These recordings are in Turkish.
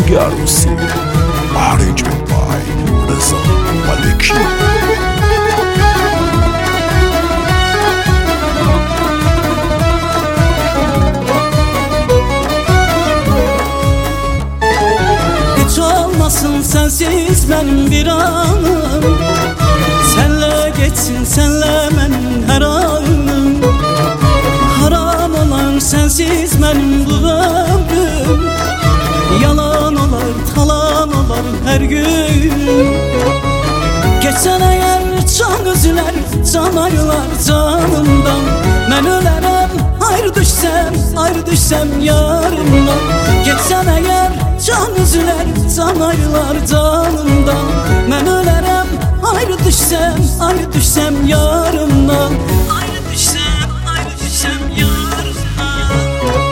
Sevgi Arzusu. Arrangement by Rıza Maliki. Hiç olmasın sensiz benim bir anım, senle geçsin senle benim her anım. Haram olan sensiz benim bu ömrüm, yalan olar talan olar her gün. Geçsen eğer can üzüler, can ayrılar canımdan. Ben ölerem ayrı düşsem yarımdan. Geçsen eğer can üzüler, can ayrılar canımdan. Ben ölerem ayrı düşsem yarımdan. Ayrı düşsem yarımdan.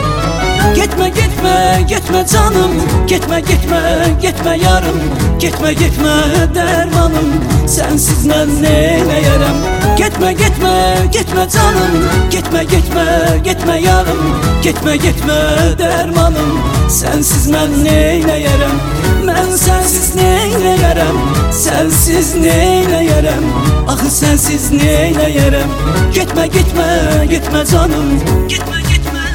Gitme canım, gitme yarım. Gitme dermanım, sensiz ben neyleyerem. Gitme canım, gitme yarım. Gitme dermanım, sensiz ben neyleyerem. Ben sensiz neyleyerem, sensiz neyleyerem. Ah sensiz neyleyerem. Gitme canım, gitme canım.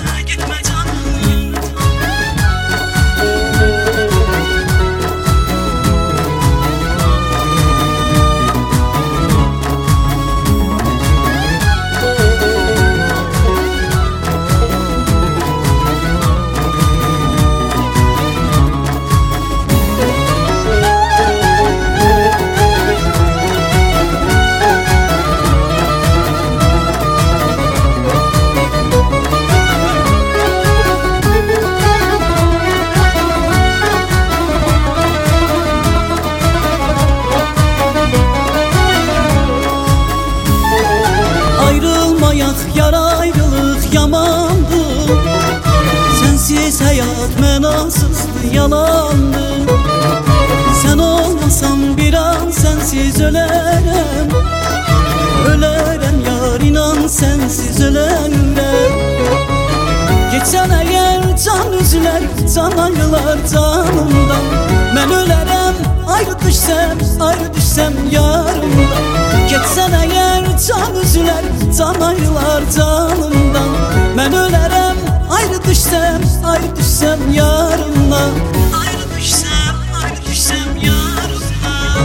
Yar ayrılık yamandı, sensiz hayat menasızdı, yalandı. Sen olmasan bir an sensiz ölerem. Ölerem yar inan sensiz ölerem. Geçsen eğer can üzüler, can ayrılar canımdan. Ben ölerem ayrı düşsem yarımdan. Geçsen eğer can üzüler, can ayrılar canımdan. Ben ölerem ayrı düşsem yarımdan. Ayrı düşsem yarımdan.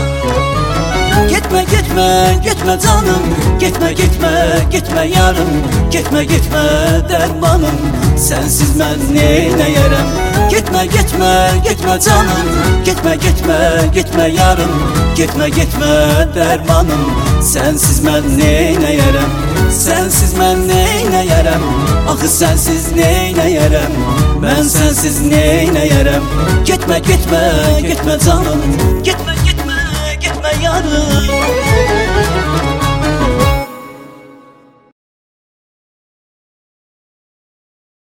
Gitme canım, gitme yarım. Gitme dermanım, sensiz ben neyleyerem. Gitme canım, gitme yarım. Gitme dermanım, sensiz ben neyleyerem. Sensiz ben neyleyerem. Ah sensiz neyleyerem. Ben sensiz neyleyerem. Gitme canım, gitme